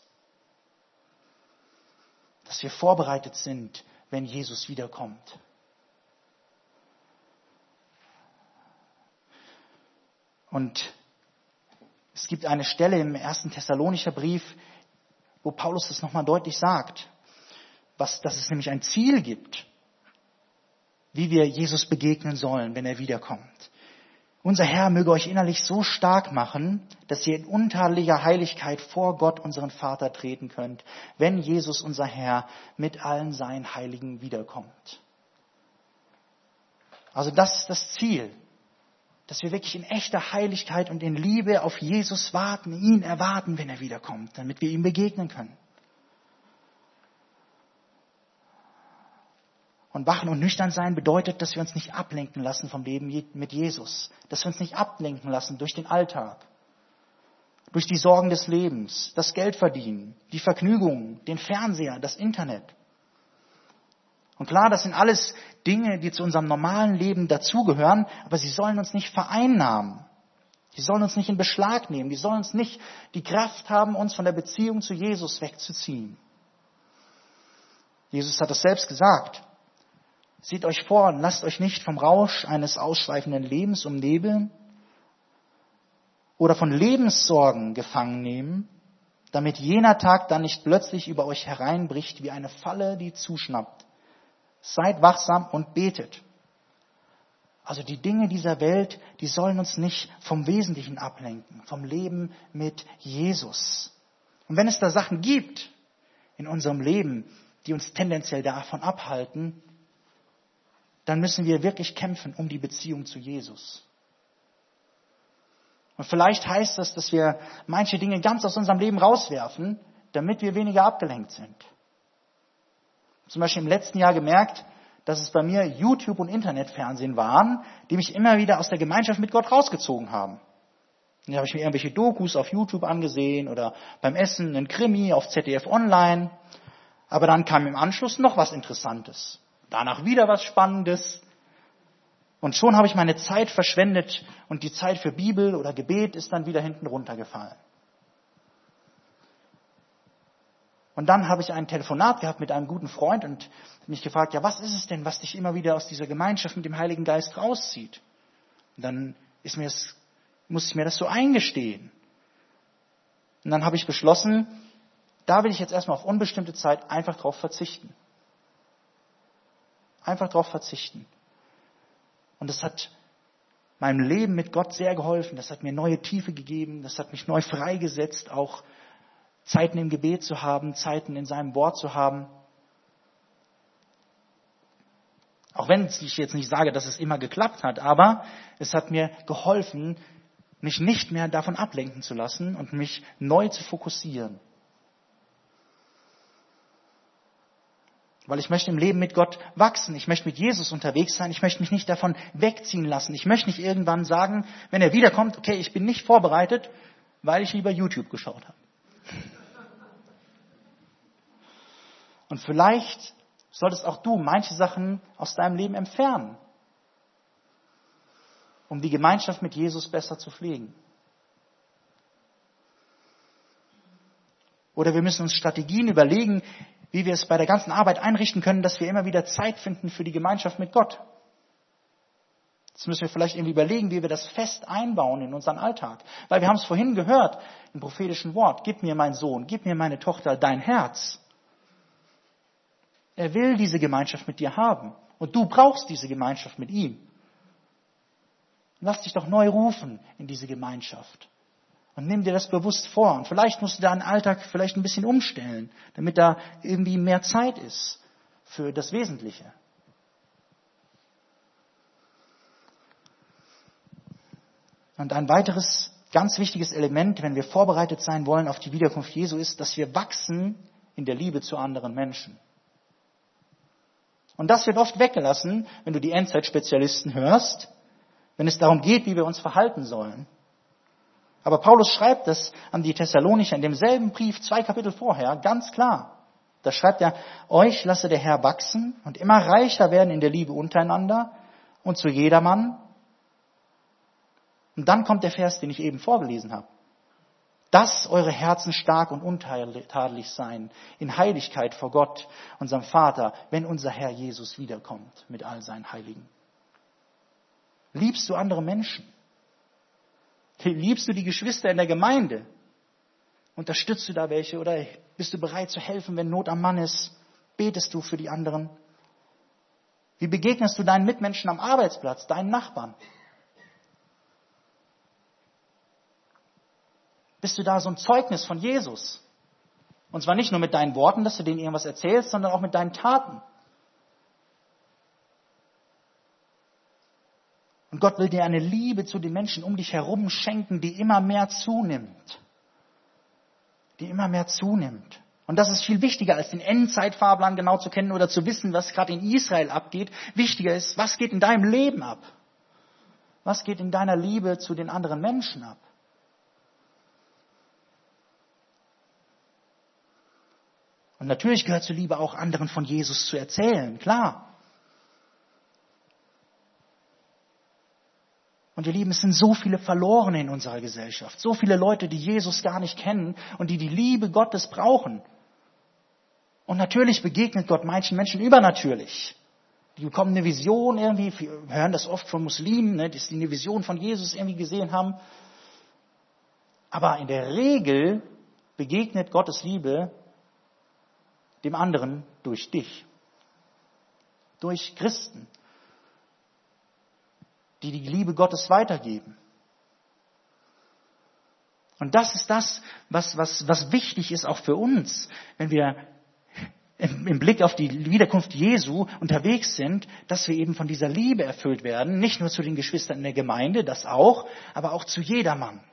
Dass wir vorbereitet sind, wenn Jesus wiederkommt. Und es gibt eine Stelle im ersten Thessalonicher Brief, wo Paulus das nochmal deutlich sagt, was, dass es nämlich ein Ziel gibt, wie wir Jesus begegnen sollen, wenn er wiederkommt. Unser Herr möge euch innerlich so stark machen, dass ihr in untadeliger Heiligkeit vor Gott, unseren Vater, treten könnt, wenn Jesus, unser Herr, mit allen seinen Heiligen wiederkommt. Also das ist das Ziel. Dass wir wirklich in echter Heiligkeit und in Liebe auf Jesus warten, ihn erwarten, wenn er wiederkommt, damit wir ihm begegnen können. Und wachen und nüchtern sein bedeutet, dass wir uns nicht ablenken lassen vom Leben mit Jesus. Dass wir uns nicht ablenken lassen durch den Alltag, durch die Sorgen des Lebens, das Geldverdienen, die Vergnügungen, den Fernseher, das Internet. Und klar, das sind alles Dinge, die zu unserem normalen Leben dazugehören, aber sie sollen uns nicht vereinnahmen. Die sollen uns nicht in Beschlag nehmen. Die sollen uns nicht die Kraft haben, uns von der Beziehung zu Jesus wegzuziehen. Jesus hat das selbst gesagt. Seht euch vor und lasst euch nicht vom Rausch eines ausschweifenden Lebens umnebeln oder von Lebenssorgen gefangen nehmen, damit jener Tag dann nicht plötzlich über euch hereinbricht wie eine Falle, die zuschnappt. Seid wachsam und betet. Also die Dinge dieser Welt, die sollen uns nicht vom Wesentlichen ablenken, vom Leben mit Jesus. Und wenn es da Sachen gibt in unserem Leben, die uns tendenziell davon abhalten, dann müssen wir wirklich kämpfen um die Beziehung zu Jesus. Und vielleicht heißt das, dass wir manche Dinge ganz aus unserem Leben rauswerfen, damit wir weniger abgelenkt sind. Zum Beispiel im letzten Jahr gemerkt, dass es bei mir YouTube und Internetfernsehen waren, die mich immer wieder aus der Gemeinschaft mit Gott rausgezogen haben. Dann habe ich mir irgendwelche Dokus auf YouTube angesehen oder beim Essen einen Krimi auf Z D F Online. Aber dann kam im Anschluss noch was Interessantes. Danach wieder was Spannendes. Und schon habe ich meine Zeit verschwendet und die Zeit für Bibel oder Gebet ist dann wieder hinten runtergefallen. Und dann habe ich ein Telefonat gehabt mit einem guten Freund und mich gefragt, ja, was ist es denn, was dich immer wieder aus dieser Gemeinschaft mit dem Heiligen Geist rauszieht? Und dann ist mir das, muss ich mir das so eingestehen. Und dann habe ich beschlossen, da will ich jetzt erstmal auf unbestimmte Zeit einfach drauf verzichten. Einfach drauf verzichten. Und es hat meinem Leben mit Gott sehr geholfen. Das hat mir neue Tiefe gegeben. Das hat mich neu freigesetzt, auch Zeiten im Gebet zu haben, Zeiten in seinem Wort zu haben. Auch wenn ich jetzt nicht sage, dass es immer geklappt hat, aber es hat mir geholfen, mich nicht mehr davon ablenken zu lassen und mich neu zu fokussieren. Weil ich möchte im Leben mit Gott wachsen. Ich möchte mit Jesus unterwegs sein. Ich möchte mich nicht davon wegziehen lassen. Ich möchte nicht irgendwann sagen, wenn er wiederkommt, okay, ich bin nicht vorbereitet, weil ich lieber YouTube geschaut habe. Und vielleicht solltest auch du manche Sachen aus deinem Leben entfernen, um die Gemeinschaft mit Jesus besser zu pflegen. Oder wir müssen uns Strategien überlegen, wie wir es bei der ganzen Arbeit einrichten können, dass wir immer wieder Zeit finden für die Gemeinschaft mit Gott. Jetzt müssen wir vielleicht irgendwie überlegen, wie wir das fest einbauen in unseren Alltag. Weil wir haben es vorhin gehört, im prophetischen Wort, gib mir mein Sohn, gib mir meine Tochter dein Herz. Er will diese Gemeinschaft mit dir haben. Und du brauchst diese Gemeinschaft mit ihm. Lass dich doch neu rufen in diese Gemeinschaft. Und nimm dir das bewusst vor. Und vielleicht musst du deinen Alltag vielleicht ein bisschen umstellen, damit da irgendwie mehr Zeit ist für das Wesentliche. Und ein weiteres ganz wichtiges Element, wenn wir vorbereitet sein wollen auf die Wiederkunft Jesu, ist, dass wir wachsen in der Liebe zu anderen Menschen. Und das wird oft weggelassen, wenn du die Endzeitspezialisten hörst, wenn es darum geht, wie wir uns verhalten sollen. Aber Paulus schreibt das an die Thessalonicher in demselben Brief, zwei Kapitel vorher, ganz klar. Da schreibt er, euch lasse der Herr wachsen und immer reicher werden in der Liebe untereinander und zu jedermann. Und dann kommt der Vers, den ich eben vorgelesen habe. Dass eure Herzen stark und untadelig seien, in Heiligkeit vor Gott, unserem Vater, wenn unser Herr Jesus wiederkommt mit all seinen Heiligen. Liebst du andere Menschen? Liebst du die Geschwister in der Gemeinde? Unterstützt du da welche oder bist du bereit zu helfen, wenn Not am Mann ist? Betest du für die anderen? Wie begegnest du deinen Mitmenschen am Arbeitsplatz, deinen Nachbarn? Bist du da so ein Zeugnis von Jesus? Und zwar nicht nur mit deinen Worten, dass du denen irgendwas erzählst, sondern auch mit deinen Taten. Und Gott will dir eine Liebe zu den Menschen um dich herum schenken, die immer mehr zunimmt. Die immer mehr zunimmt. Und das ist viel wichtiger, als den Endzeitfahrplan genau zu kennen oder zu wissen, was gerade in Israel abgeht. Wichtiger ist, was geht in deinem Leben ab? Was geht in deiner Liebe zu den anderen Menschen ab? Und natürlich gehört zur Liebe auch, anderen von Jesus zu erzählen, klar. Und ihr Lieben, es sind so viele Verlorene in unserer Gesellschaft. So viele Leute, die Jesus gar nicht kennen und die die Liebe Gottes brauchen. Und natürlich begegnet Gott manchen Menschen übernatürlich. Die bekommen eine Vision irgendwie, wir hören das oft von Muslimen, ne, dass die eine Vision von Jesus irgendwie gesehen haben. Aber in der Regel begegnet Gottes Liebe dem anderen durch dich. Durch Christen, die die Liebe Gottes weitergeben. Und das ist das, was, was, was wichtig ist auch für uns, wenn wir im, im Blick auf die Wiederkunft Jesu unterwegs sind, dass wir eben von dieser Liebe erfüllt werden, nicht nur zu den Geschwistern in der Gemeinde, das auch, aber auch zu jedermann.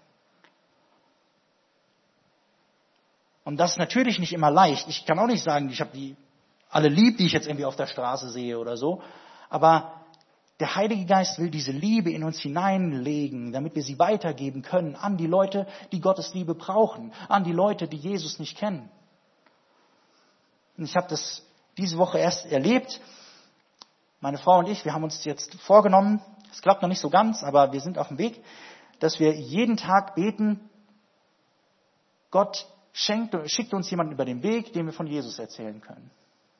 Und das ist natürlich nicht immer leicht. Ich kann auch nicht sagen, ich habe die alle lieb, die ich jetzt irgendwie auf der Straße sehe oder so. Aber der Heilige Geist will diese Liebe in uns hineinlegen, damit wir sie weitergeben können an die Leute, die Gottes Liebe brauchen, an die Leute, die Jesus nicht kennen. Und ich habe das diese Woche erst erlebt. Meine Frau und ich, wir haben uns jetzt vorgenommen, es klappt noch nicht so ganz, aber wir sind auf dem Weg, dass wir jeden Tag beten, Gott Schenkt, schickt uns jemanden über den Weg, dem wir von Jesus erzählen können.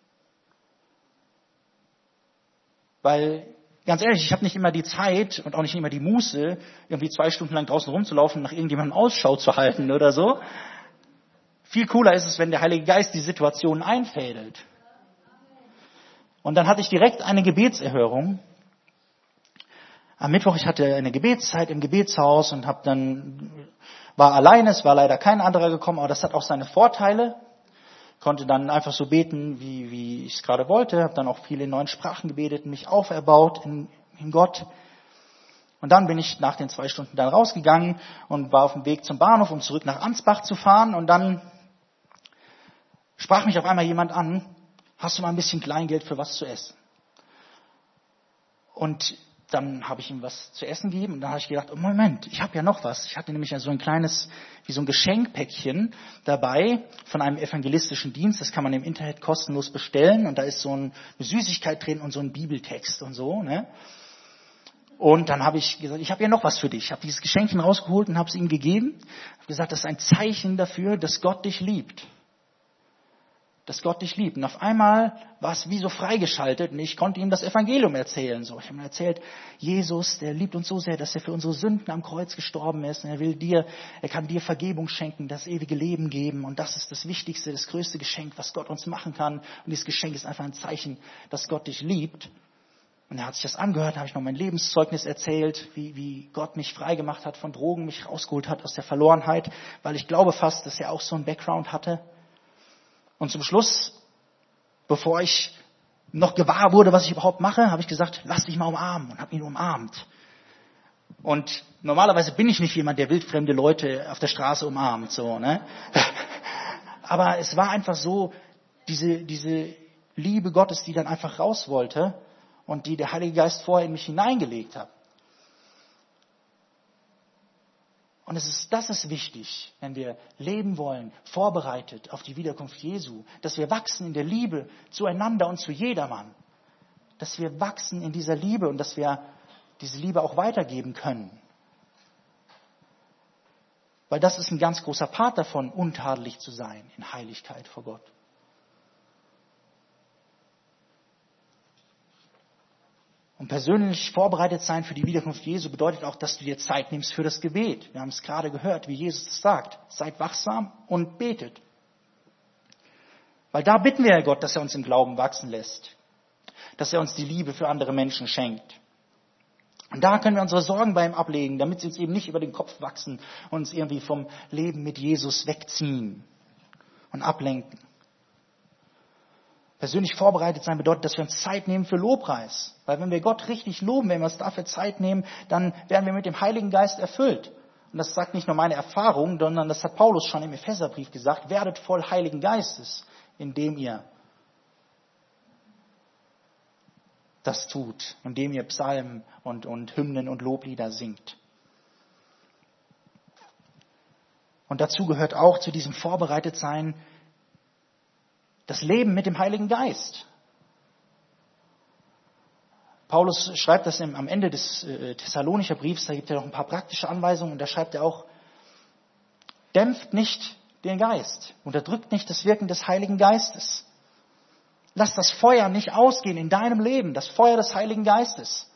Weil, ganz ehrlich, ich habe nicht immer die Zeit und auch nicht immer die Muße, irgendwie zwei Stunden lang draußen rumzulaufen und nach irgendjemandem Ausschau zu halten oder so. Viel cooler ist es, wenn der Heilige Geist die Situation einfädelt. Und dann hatte ich direkt eine Gebetserhörung. am Mittwoch, ich hatte eine Gebetszeit im Gebetshaus und habe dann, war alleine, es war leider kein anderer gekommen, aber das hat auch seine Vorteile. Konnte dann einfach so beten, wie, wie ich es gerade wollte, habe dann auch viele in neuen Sprachen gebetet, mich auferbaut in, in Gott. Und dann bin ich nach den zwei Stunden dann rausgegangen und war auf dem Weg zum Bahnhof, um zurück nach Ansbach zu fahren. Und dann sprach mich auf einmal jemand an, hast du mal ein bisschen Kleingeld für was zu essen? Und dann habe ich ihm was zu essen gegeben und dann habe ich gedacht, oh Moment, ich habe ja noch was. Ich hatte nämlich so ein kleines, wie so ein Geschenkpäckchen dabei von einem evangelistischen Dienst. Das kann man im Internet kostenlos bestellen und da ist so eine Süßigkeit drin und so ein Bibeltext und so. Ne? Und dann habe ich gesagt, ich habe ja noch was für dich. Ich habe dieses Geschenkchen rausgeholt und habe es ihm gegeben. Ich habe gesagt, das ist ein Zeichen dafür, dass Gott dich liebt. Dass Gott dich liebt. Und auf einmal war es wie so freigeschaltet und ich konnte ihm das Evangelium erzählen. So, ich habe ihm erzählt, Jesus, der liebt uns so sehr, dass er für unsere Sünden am Kreuz gestorben ist. Und er will dir, er kann dir Vergebung schenken, das ewige Leben geben. Und das ist das Wichtigste, das größte Geschenk, was Gott uns machen kann. Und dieses Geschenk ist einfach ein Zeichen, dass Gott dich liebt. Und er hat sich das angehört, da habe ich noch mein Lebenszeugnis erzählt, wie, wie Gott mich freigemacht hat von Drogen, mich rausgeholt hat aus der Verlorenheit, weil ich glaube fast, dass er auch so einen Background hatte. Und zum Schluss, bevor ich noch gewahr wurde, was ich überhaupt mache, habe ich gesagt, lass dich mal umarmen und habe ihn umarmt. Und normalerweise bin ich nicht jemand, der wildfremde Leute auf der Straße umarmt, so, ne? Aber es war einfach so, diese, diese Liebe Gottes, die dann einfach raus wollte und die der Heilige Geist vorher in mich hineingelegt hat. Und es ist, das ist wichtig, wenn wir leben wollen, vorbereitet auf die Wiederkunft Jesu, dass wir wachsen in der Liebe zueinander und zu jedermann. Dass wir wachsen in dieser Liebe und dass wir diese Liebe auch weitergeben können. Weil das ist ein ganz großer Part davon, untadelig zu sein in Heiligkeit vor Gott. Und persönlich vorbereitet sein für die Wiederkunft Jesu bedeutet auch, dass du dir Zeit nimmst für das Gebet. Wir haben es gerade gehört, wie Jesus es sagt. Seid wachsam und betet. Weil da bitten wir ja Gott, dass er uns im Glauben wachsen lässt. Dass er uns die Liebe für andere Menschen schenkt. Und da können wir unsere Sorgen bei ihm ablegen, damit sie uns eben nicht über den Kopf wachsen und uns irgendwie vom Leben mit Jesus wegziehen und ablenken. Persönlich vorbereitet sein bedeutet, dass wir uns Zeit nehmen für Lobpreis. Weil wenn wir Gott richtig loben, wenn wir uns dafür Zeit nehmen, dann werden wir mit dem Heiligen Geist erfüllt. Und das sagt nicht nur meine Erfahrung, sondern das hat Paulus schon im Epheserbrief gesagt, werdet voll Heiligen Geistes, indem ihr das tut, indem ihr Psalmen und, und Hymnen und Loblieder singt. Und dazu gehört auch zu diesem Vorbereitetsein das Leben mit dem Heiligen Geist. Paulus schreibt das am Ende des äh, Thessalonicher Briefs, da gibt er noch ein paar praktische Anweisungen und da schreibt er auch, dämpft nicht den Geist, unterdrückt nicht das Wirken des Heiligen Geistes. Lass das Feuer nicht ausgehen in deinem Leben, das Feuer des Heiligen Geistes.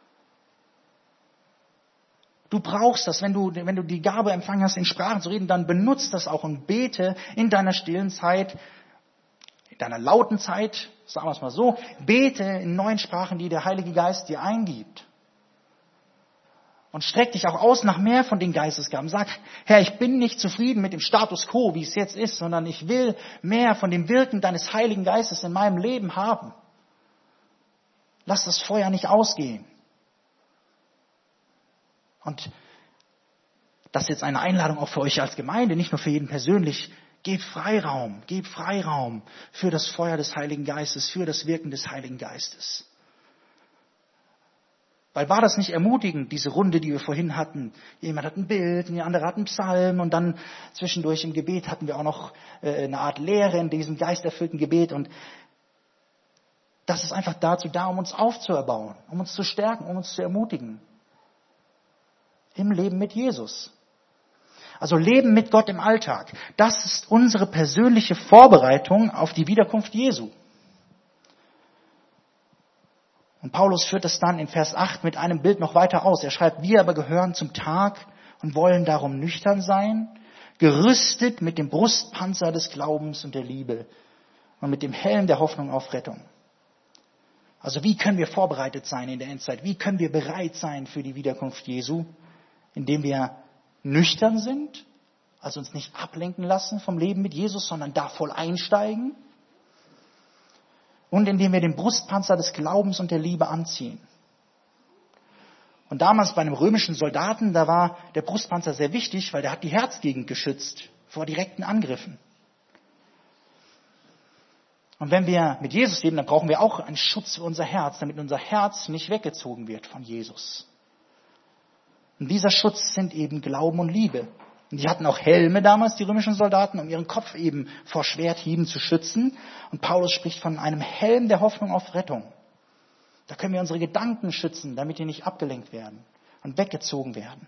Du brauchst das, wenn du, wenn du die Gabe empfangen hast, in Sprachen zu reden, dann benutzt das auch und bete in deiner stillen Zeit, in deiner lauten Zeit, sagen wir es mal so, bete in neuen Sprachen, die der Heilige Geist dir eingibt. Und streck dich auch aus nach mehr von den Geistesgaben. Sag, Herr, ich bin nicht zufrieden mit dem Status quo, wie es jetzt ist, sondern ich will mehr von dem Wirken deines Heiligen Geistes in meinem Leben haben. Lass das Feuer nicht ausgehen. Und das ist jetzt eine Einladung auch für euch als Gemeinde, nicht nur für jeden persönlich. Gebt Freiraum, gebt Freiraum für das Feuer des Heiligen Geistes, für das Wirken des Heiligen Geistes. Weil war das nicht ermutigend, diese Runde, die wir vorhin hatten? Jemand hat ein Bild, der andere hat einen Psalm und dann zwischendurch im Gebet hatten wir auch noch eine Art Lehre in diesem geisterfüllten Gebet. Und das ist einfach dazu da, um uns aufzuerbauen, um uns zu stärken, um uns zu ermutigen. Im Leben mit Jesus. Also Leben mit Gott im Alltag. Das ist unsere persönliche Vorbereitung auf die Wiederkunft Jesu. Und Paulus führt das dann in Vers acht mit einem Bild noch weiter aus. Er schreibt, wir aber gehören zum Tag und wollen darum nüchtern sein, gerüstet mit dem Brustpanzer des Glaubens und der Liebe und mit dem Helm der Hoffnung auf Rettung. Also wie können wir vorbereitet sein in der Endzeit? Wie können wir bereit sein für die Wiederkunft Jesu? Indem wir nüchtern sind, also uns nicht ablenken lassen vom Leben mit Jesus, sondern da voll einsteigen. Und indem wir den Brustpanzer des Glaubens und der Liebe anziehen. Und damals bei einem römischen Soldaten, da war der Brustpanzer sehr wichtig, weil der hat die Herzgegend geschützt vor direkten Angriffen. Und wenn wir mit Jesus leben, dann brauchen wir auch einen Schutz für unser Herz, damit unser Herz nicht weggezogen wird von Jesus. Und dieser Schutz sind eben Glauben und Liebe. Und die hatten auch Helme damals, die römischen Soldaten, um ihren Kopf eben vor Schwerthieben zu schützen. Und Paulus spricht von einem Helm der Hoffnung auf Rettung. Da können wir unsere Gedanken schützen, damit die nicht abgelenkt werden und weggezogen werden.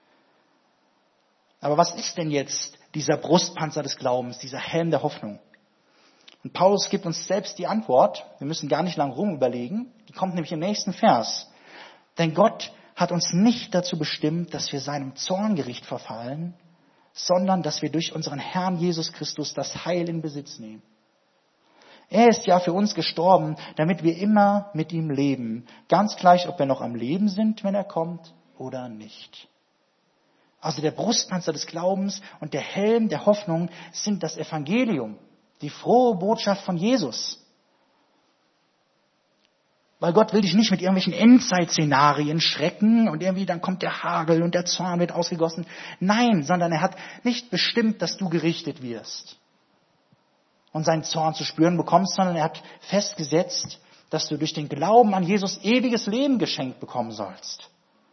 Aber was ist denn jetzt dieser Brustpanzer des Glaubens, dieser Helm der Hoffnung? Und Paulus gibt uns selbst die Antwort. Wir müssen gar nicht lang rumüberlegen. Die kommt nämlich im nächsten Vers. Denn Gott hat uns nicht dazu bestimmt, dass wir seinem Zorngericht verfallen, sondern dass wir durch unseren Herrn Jesus Christus das Heil in Besitz nehmen. Er ist ja für uns gestorben, damit wir immer mit ihm leben. Ganz gleich, ob wir noch am Leben sind, wenn er kommt, oder nicht. Also der Brustpanzer des Glaubens und der Helm der Hoffnung sind das Evangelium, die frohe Botschaft von Jesus. Weil Gott will dich nicht mit irgendwelchen Endzeitszenarien schrecken und irgendwie dann kommt der Hagel und der Zorn wird ausgegossen. Nein, sondern er hat nicht bestimmt, dass du gerichtet wirst und seinen Zorn zu spüren bekommst, sondern er hat festgesetzt, dass du durch den Glauben an Jesus ewiges Leben geschenkt bekommen sollst.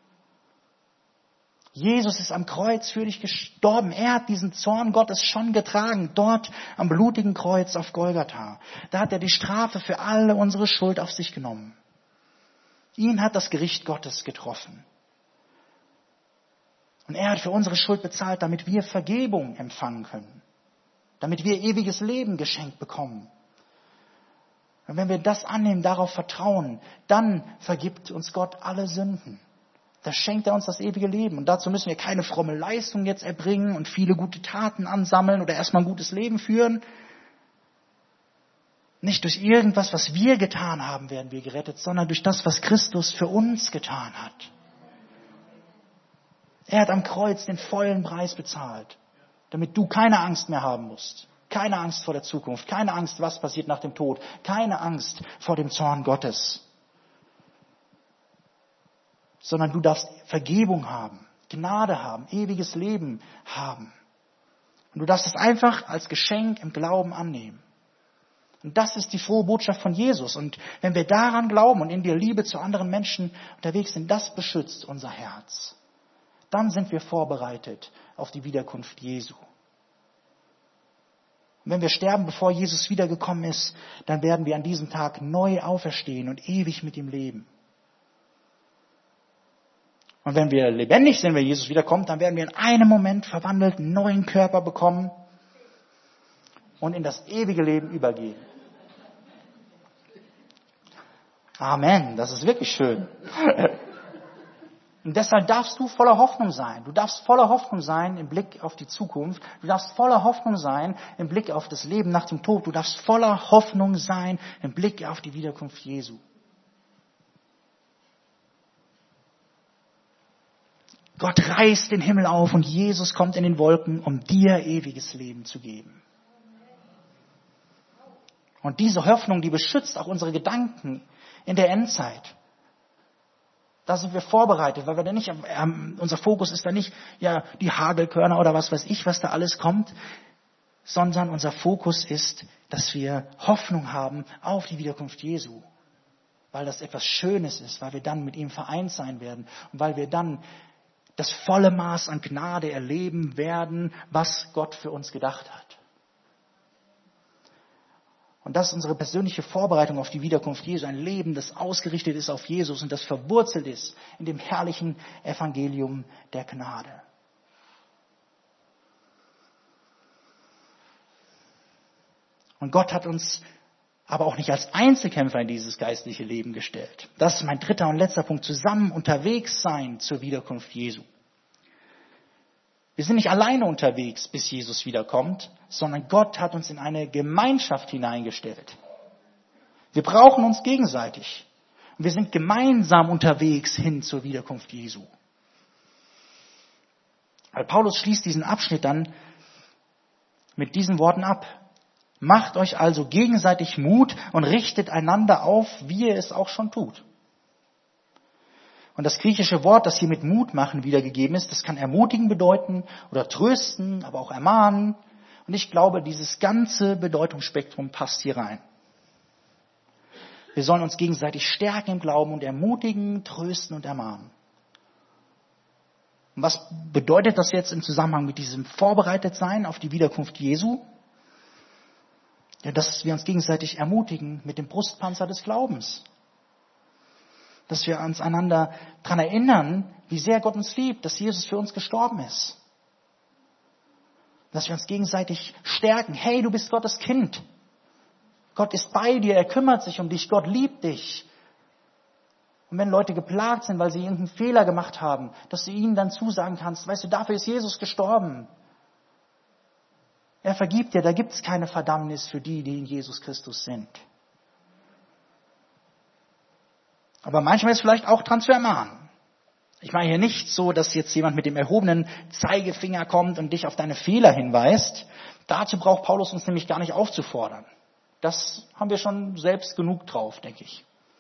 Jesus ist am Kreuz für dich gestorben. Er hat diesen Zorn Gottes schon getragen, dort am blutigen Kreuz auf Golgatha. Da hat er die Strafe für alle unsere Schuld auf sich genommen. Ihn hat das Gericht Gottes getroffen. Und er hat für unsere Schuld bezahlt, damit wir Vergebung empfangen können. Damit wir ewiges Leben geschenkt bekommen. Und wenn wir das annehmen, darauf vertrauen, dann vergibt uns Gott alle Sünden. Da schenkt er uns das ewige Leben. Und dazu müssen wir keine fromme Leistung jetzt erbringen und viele gute Taten ansammeln oder erstmal ein gutes Leben führen. Nicht durch irgendwas, was wir getan haben, werden wir gerettet, sondern durch das, was Christus für uns getan hat. Er hat am Kreuz den vollen Preis bezahlt, damit du keine Angst mehr haben musst. Keine Angst vor der Zukunft, keine Angst, was passiert nach dem Tod, keine Angst vor dem Zorn Gottes. Sondern du darfst Vergebung haben, Gnade haben, ewiges Leben haben. Und du darfst es einfach als Geschenk im Glauben annehmen. Und das ist die frohe Botschaft von Jesus. Und wenn wir daran glauben und in der Liebe zu anderen Menschen unterwegs sind, das beschützt unser Herz. Dann sind wir vorbereitet auf die Wiederkunft Jesu. Und wenn wir sterben, bevor Jesus wiedergekommen ist, dann werden wir an diesem Tag neu auferstehen und ewig mit ihm leben. Und wenn wir lebendig sind, wenn Jesus wiederkommt, dann werden wir in einem Moment verwandelt einen neuen Körper bekommen und in das ewige Leben übergehen. Amen, das ist wirklich schön. Und deshalb darfst du voller Hoffnung sein. Du darfst voller Hoffnung sein im Blick auf die Zukunft. Du darfst voller Hoffnung sein im Blick auf das Leben nach dem Tod. Du darfst voller Hoffnung sein im Blick auf die Wiederkunft Jesu. Gott reißt den Himmel auf und Jesus kommt in den Wolken, um dir ewiges Leben zu geben. Und diese Hoffnung, die beschützt auch unsere Gedanken in der Endzeit. Da sind wir vorbereitet, weil wir da nicht, ähm, unser Fokus ist da nicht, ja, die Hagelkörner oder was weiß ich, was da alles kommt, sondern unser Fokus ist, dass wir Hoffnung haben auf die Wiederkunft Jesu. Weil das etwas Schönes ist, weil wir dann mit ihm vereint sein werden und weil wir dann das volle Maß an Gnade erleben werden, was Gott für uns gedacht hat. Und das ist unsere persönliche Vorbereitung auf die Wiederkunft Jesu. Ein Leben, das ausgerichtet ist auf Jesus und das verwurzelt ist in dem herrlichen Evangelium der Gnade. Und Gott hat uns aber auch nicht als Einzelkämpfer in dieses geistliche Leben gestellt. Das ist mein dritter und letzter Punkt. Zusammen unterwegs sein zur Wiederkunft Jesu. Wir sind nicht alleine unterwegs, bis Jesus wiederkommt, sondern Gott hat uns in eine Gemeinschaft hineingestellt. Wir brauchen uns gegenseitig. Und wir sind gemeinsam unterwegs hin zur Wiederkunft Jesu. Weil Paulus schließt diesen Abschnitt dann mit diesen Worten ab. Macht euch also gegenseitig Mut und richtet einander auf, wie ihr es auch schon tut. Und das griechische Wort, das hier mit Mut machen wiedergegeben ist, das kann ermutigen bedeuten oder trösten, aber auch ermahnen. Und ich glaube, dieses ganze Bedeutungsspektrum passt hier rein. Wir sollen uns gegenseitig stärken im Glauben und ermutigen, trösten und ermahnen. Und was bedeutet das jetzt im Zusammenhang mit diesem Vorbereitetsein auf die Wiederkunft Jesu? Ja, dass wir uns gegenseitig ermutigen mit dem Brustpanzer des Glaubens. Dass wir uns einander daran erinnern, wie sehr Gott uns liebt, dass Jesus für uns gestorben ist. Dass wir uns gegenseitig stärken. Hey, du bist Gottes Kind. Gott ist bei dir, er kümmert sich um dich, Gott liebt dich. Und wenn Leute geplagt sind, weil sie irgendeinen Fehler gemacht haben, dass du ihnen dann zusagen kannst, weißt du, dafür ist Jesus gestorben. Er vergibt dir, da gibt es keine Verdammnis für die, die in Jesus Christus sind. Aber manchmal ist es vielleicht auch dran zu ermahnen. Ich meine hier nicht so, dass jetzt jemand mit dem erhobenen Zeigefinger kommt und dich auf deine Fehler hinweist. Dazu braucht Paulus uns nämlich gar nicht aufzufordern. Das haben wir schon selbst genug drauf, denke ich.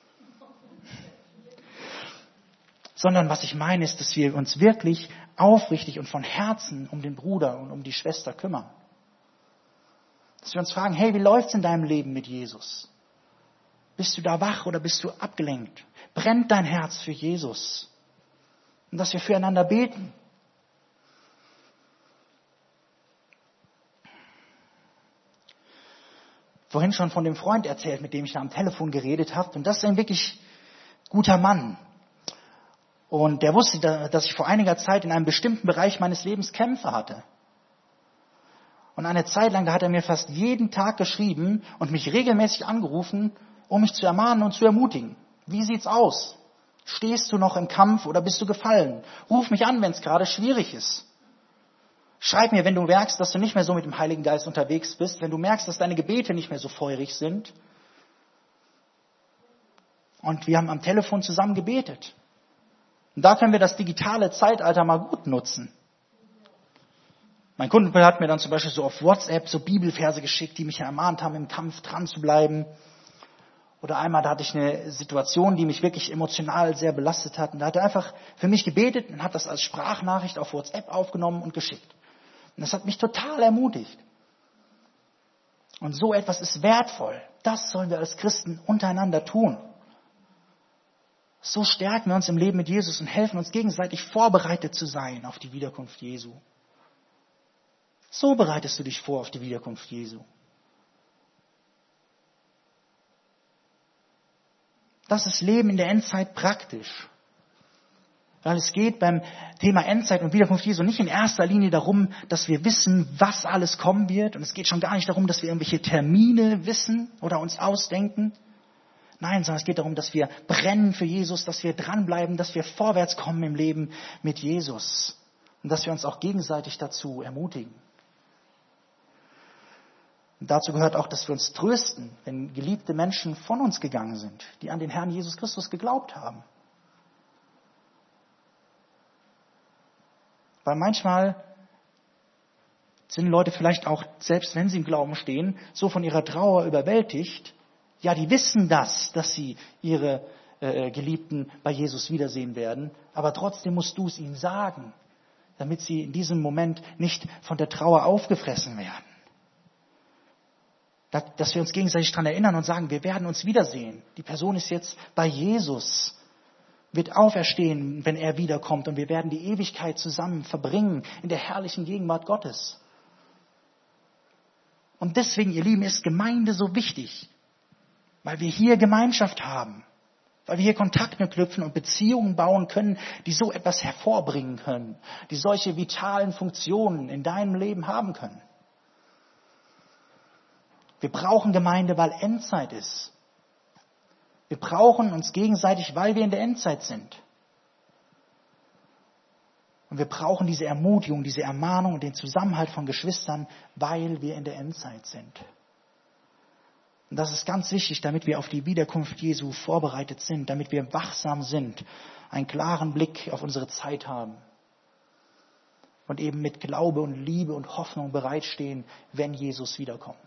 Sondern was ich meine ist, dass wir uns wirklich aufrichtig und von Herzen um den Bruder und um die Schwester kümmern. Dass wir uns fragen, hey, wie läuft's in deinem Leben mit Jesus? Bist du da wach oder bist du abgelenkt? Brennt dein Herz für Jesus? Und dass wir füreinander beten. Vorhin schon von dem Freund erzählt, mit dem ich da am Telefon geredet habe. Und das ist ein wirklich guter Mann. Und der wusste, dass ich vor einiger Zeit in einem bestimmten Bereich meines Lebens Kämpfe hatte. Und eine Zeit lang, da hat er mir fast jeden Tag geschrieben und mich regelmäßig angerufen, um mich zu ermahnen und zu ermutigen. Wie sieht's aus? Stehst du noch im Kampf oder bist du gefallen? Ruf mich an, wenn es gerade schwierig ist. Schreib mir, wenn du merkst, dass du nicht mehr so mit dem Heiligen Geist unterwegs bist, wenn du merkst, dass deine Gebete nicht mehr so feurig sind. Und wir haben am Telefon zusammen gebetet. Und da können wir das digitale Zeitalter mal gut nutzen. Mein Kumpel hat mir dann zum Beispiel so auf WhatsApp so Bibelverse geschickt, die mich ermahnt haben, im Kampf dran zu bleiben. Oder einmal, da hatte ich eine Situation, die mich wirklich emotional sehr belastet hat. Und da hat er einfach für mich gebetet und hat das als Sprachnachricht auf WhatsApp aufgenommen und geschickt. Und das hat mich total ermutigt. Und so etwas ist wertvoll. Das sollen wir als Christen untereinander tun. So stärken wir uns im Leben mit Jesus und helfen uns gegenseitig vorbereitet zu sein auf die Wiederkunft Jesu. So bereitest du dich vor auf die Wiederkunft Jesu. Das ist Leben in der Endzeit praktisch. Weil es geht beim Thema Endzeit und Wiederkunft Jesu nicht in erster Linie darum, dass wir wissen, was alles kommen wird. Und es geht schon gar nicht darum, dass wir irgendwelche Termine wissen oder uns ausdenken. Nein, sondern es geht darum, dass wir brennen für Jesus, dass wir dranbleiben, dass wir vorwärts kommen im Leben mit Jesus. Und dass wir uns auch gegenseitig dazu ermutigen. Und dazu gehört auch, dass wir uns trösten, wenn geliebte Menschen von uns gegangen sind, die an den Herrn Jesus Christus geglaubt haben. Weil manchmal sind Leute vielleicht auch, selbst wenn sie im Glauben stehen, so von ihrer Trauer überwältigt. Ja, die wissen das, dass sie ihre äh, Geliebten bei Jesus wiedersehen werden. Aber trotzdem musst du es ihnen sagen, damit sie in diesem Moment nicht von der Trauer aufgefressen werden. Dass wir uns gegenseitig daran erinnern und sagen, wir werden uns wiedersehen. Die Person ist jetzt bei Jesus, wird auferstehen, wenn er wiederkommt. Und wir werden die Ewigkeit zusammen verbringen in der herrlichen Gegenwart Gottes. Und deswegen, ihr Lieben, ist Gemeinde so wichtig. Weil wir hier Gemeinschaft haben. Weil wir hier Kontakte knüpfen und Beziehungen bauen können, die so etwas hervorbringen können. Die solche vitalen Funktionen in deinem Leben haben können. Wir brauchen Gemeinde, weil Endzeit ist. Wir brauchen uns gegenseitig, weil wir in der Endzeit sind. Und wir brauchen diese Ermutigung, diese Ermahnung und den Zusammenhalt von Geschwistern, weil wir in der Endzeit sind. Und Und das ist ganz wichtig, damit wir auf die Wiederkunft Jesu vorbereitet sind, damit wir wachsam sind, einen klaren Blick auf unsere Zeit haben und eben mit Glaube und Liebe und Hoffnung bereitstehen, wenn Jesus wiederkommt.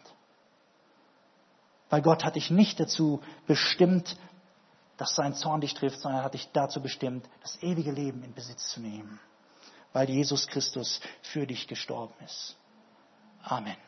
Weil Gott hat dich nicht dazu bestimmt, dass sein Zorn dich trifft, sondern hat dich dazu bestimmt, das ewige Leben in Besitz zu nehmen, weil Jesus Christus für dich gestorben ist. Amen.